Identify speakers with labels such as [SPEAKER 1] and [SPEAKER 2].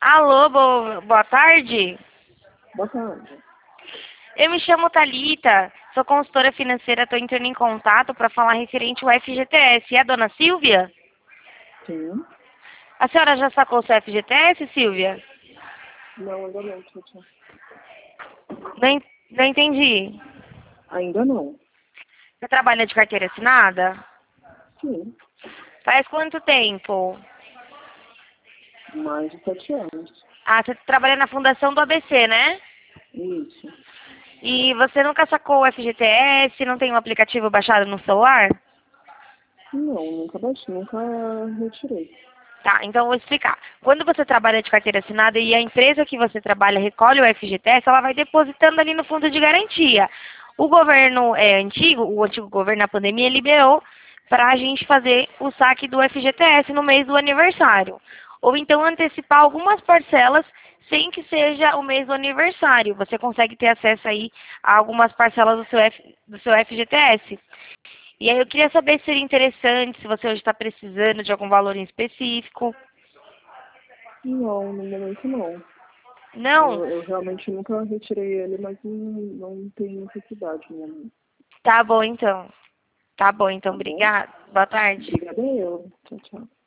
[SPEAKER 1] Alô, boa tarde.
[SPEAKER 2] Boa tarde.
[SPEAKER 1] Eu me chamo Thalita, sou consultora financeira, estou entrando em contato para falar referente ao FGTS. É a dona Silvia?
[SPEAKER 2] Sim.
[SPEAKER 1] A senhora já sacou o seu FGTS, Silvia?
[SPEAKER 2] Não, ainda não, tchau.
[SPEAKER 1] Não entendi.
[SPEAKER 2] Ainda não.
[SPEAKER 1] Você trabalha de carteira assinada?
[SPEAKER 2] Sim.
[SPEAKER 1] Faz quanto tempo?
[SPEAKER 2] Mais de 7 anos.
[SPEAKER 1] Ah, você trabalha na fundação do ABC, né?
[SPEAKER 2] Isso.
[SPEAKER 1] E você nunca sacou o FGTS, não tem um aplicativo baixado no celular?
[SPEAKER 2] Não, nunca baixei, nunca retirei.
[SPEAKER 1] Tá, então eu vou explicar. Quando você trabalha de carteira assinada e a empresa que você trabalha recolhe o FGTS, ela vai depositando ali no fundo de garantia. O governo o antigo governo na pandemia liberou para a gente fazer o saque do FGTS no mês do aniversário. Ou então antecipar algumas parcelas sem que seja o mês do aniversário. Você consegue ter acesso aí a algumas parcelas do seu FGTS. E aí eu queria saber se seria interessante, se você hoje está precisando de algum valor em específico.
[SPEAKER 2] Não, no momento não.
[SPEAKER 1] Não?
[SPEAKER 2] Eu realmente nunca retirei ele, mas não tem necessidade mesmo.
[SPEAKER 1] Tá bom então. Tá bom então,
[SPEAKER 2] Tá bom?
[SPEAKER 1] obrigada. Boa tarde.
[SPEAKER 2] Obrigada eu. Tchau.